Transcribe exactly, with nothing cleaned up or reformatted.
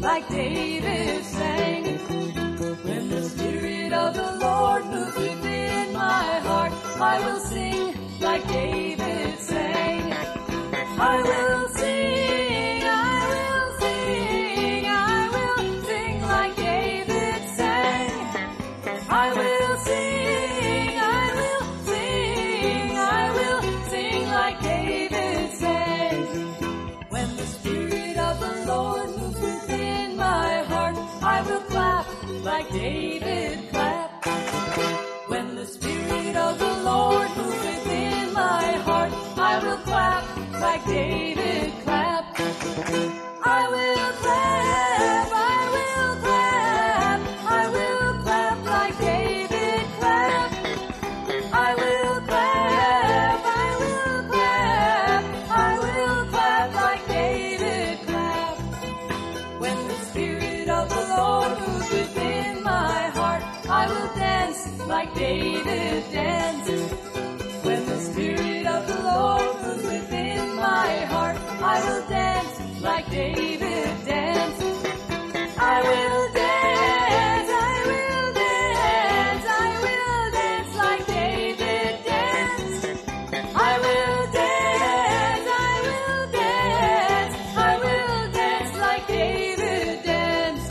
like David sang. When the Spirit of the Lord moves within my heart, I will sing like David sang. I will sing, I will sing, I will sing like David sang. I will sing, I will sing, I will sing like David sang. When the Spirit of the Lord moves within my heart, I will clap like David clapped. When the Spirit of the Lord moves within my heart, I will clap like David clapped. I will clap, I will clap, I will clap like David clapped. I will clap, I will clap, I will clap like David clapped. When the Spirit of the Lord moves within my heart, I will dance like David danced. When the Spirit of the Lord moves within my heart, I will dance like David danced. I will dance, I will dance, I will dance like David danced. I will dance, I will dance, I will dance like David danced.